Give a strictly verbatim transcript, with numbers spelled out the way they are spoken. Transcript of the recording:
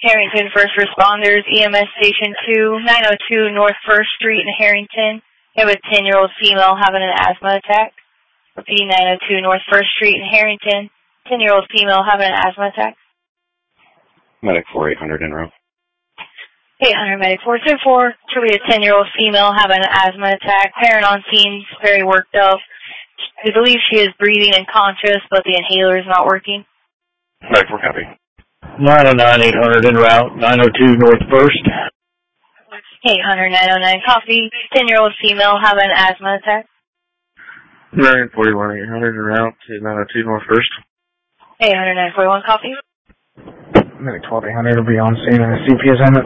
Harrington First Responders, E M S Station two, nine oh two North First Street in Harrington. We have a ten-year-old female having an asthma attack. Repeating, nine oh two North First Street in Harrington. ten-year-old female having an asthma attack. Medic four eight hundred in row. eight hundred Medic four two four. Should be a ten-year-old female having an asthma attack. Parent on scene, very worked up. We believe she is breathing and conscious, but the inhaler is not working. Medic four copy. nine oh nine eight hundred en route, nine oh two North First. eight hundred nine oh nine copy. ten-year-old female having an asthma attack. nine forty-one eight hundred en route to nine oh two North First. eight hundred nine forty-one copy. Medic twelve eight hundred will be on scene in a C P S